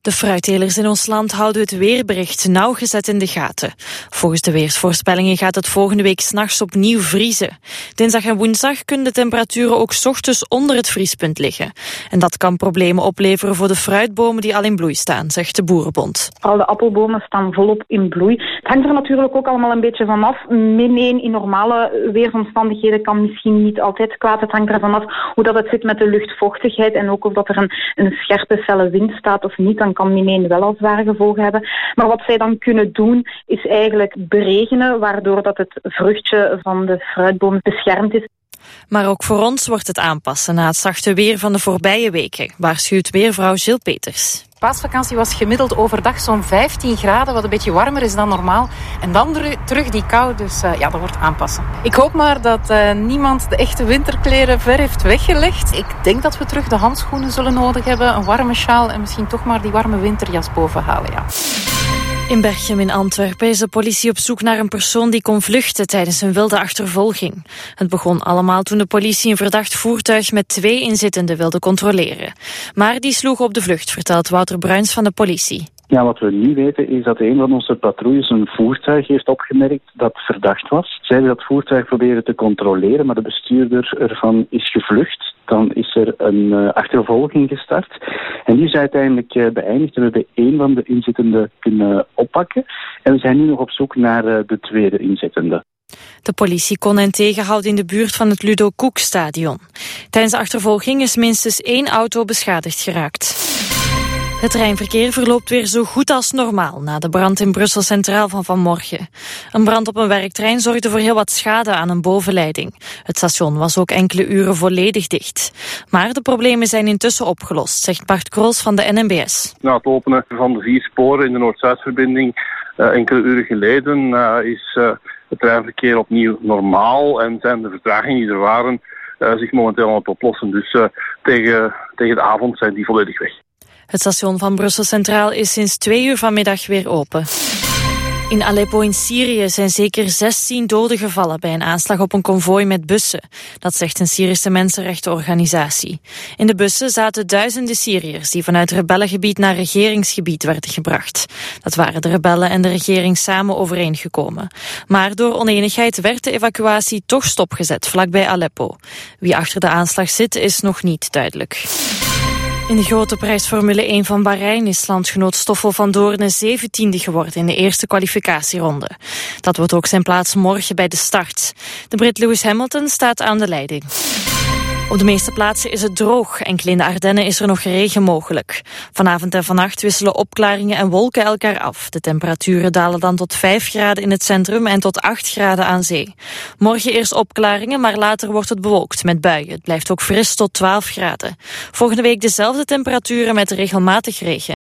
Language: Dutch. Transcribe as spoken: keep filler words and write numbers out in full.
De fruittelers in ons land houden het weerbericht nauwgezet in de gaten. Volgens de weersvoorspellingen gaat het volgende week 's nachts opnieuw vriezen. Dinsdag en woensdag kunnen de temperaturen ook 's ochtends onder het vriespunt liggen. En dat kan problemen opleveren voor de fruitbomen die al in bloei staan, zegt de Boerenbond. Al de appelbomen staan volop in bloei. Het hangt er natuurlijk ook allemaal een beetje van af. Min één in normale weersomstandigheden kan misschien niet altijd kwaad. Het hangt ervan af hoe dat het zit met de luchtvochtigheid en ook of dat er een, een scherpe felle wind staat of niet. Dan kan min één wel al zware gevolgen hebben. Maar wat zij dan kunnen doen, is eigenlijk beregenen, waardoor dat het vruchtje van de fruitboom beschermd is. Maar ook voor ons wordt het aanpassen na het zachte weer van de voorbije weken, waarschuwt weervrouw Jill Peters. De paasvakantie was gemiddeld overdag zo'n vijftien graden, wat een beetje warmer is dan normaal. En dan terug die kou, dus uh, ja, dat wordt aanpassen. Ik hoop maar dat uh, niemand de echte winterkleren ver heeft weggelegd. Ik denk dat we terug de handschoenen zullen nodig hebben, een warme sjaal en misschien toch maar die warme winterjas boven halen, ja. In Berchem in Antwerpen is de politie op zoek naar een persoon die kon vluchten tijdens een wilde achtervolging. Het begon allemaal toen de politie een verdacht voertuig met twee inzittenden wilde controleren. Maar die sloegen op de vlucht, vertelt Wouter Bruins van de politie. Ja, wat we nu weten is dat een van onze patrouilles een voertuig heeft opgemerkt dat verdacht was. Zij hebben dat voertuig proberen te controleren, maar de bestuurder ervan is gevlucht. Dan is er een uh, achtervolging gestart. En die is uiteindelijk uh, beëindigd. We hebben één van de inzittenden kunnen oppakken. En we zijn nu nog op zoek naar uh, de tweede inzittende. De politie kon hen tegenhouden in de buurt van het Ludo Koek-stadion. Tijdens de achtervolging is minstens één auto beschadigd geraakt. Het treinverkeer verloopt weer zo goed als normaal na de brand in Brussel Centraal van vanmorgen. Een brand op een werktrein zorgde voor heel wat schade aan een bovenleiding. Het station was ook enkele uren volledig dicht. Maar de problemen zijn intussen opgelost, zegt Bart Krols van de N M B S. Na het openen van de vier sporen in de Noord-Zuidverbinding uh, enkele uren geleden uh, is uh, het treinverkeer opnieuw normaal en zijn de vertragingen die er waren uh, zich momenteel aan het oplossen. Dus uh, tegen, tegen de avond zijn die volledig weg. Het station van Brussel Centraal is sinds twee uur vanmiddag weer open. In Aleppo in Syrië zijn zeker zestien doden gevallen bij een aanslag op een konvooi met bussen. Dat zegt een Syrische mensenrechtenorganisatie. In de bussen zaten duizenden Syriërs die vanuit rebellengebied naar regeringsgebied werden gebracht. Dat waren de rebellen en de regering samen overeengekomen. Maar door onenigheid werd de evacuatie toch stopgezet vlakbij Aleppo. Wie achter de aanslag zit is nog niet duidelijk. In de grote prijs Formule één van Bahrein is landgenoot Stoffel van Doorne zeventiende geworden in de eerste kwalificatieronde. Dat wordt ook zijn plaats morgen bij de start. De Brit Lewis Hamilton staat aan de leiding. Op de meeste plaatsen is het droog. Enkel in de Ardennen is er nog regen mogelijk. Vanavond en vannacht wisselen opklaringen en wolken elkaar af. De temperaturen dalen dan tot vijf graden in het centrum en tot acht graden aan zee. Morgen eerst opklaringen, maar later wordt het bewolkt met buien. Het blijft ook fris tot twaalf graden. Volgende week dezelfde temperaturen met regelmatig regen.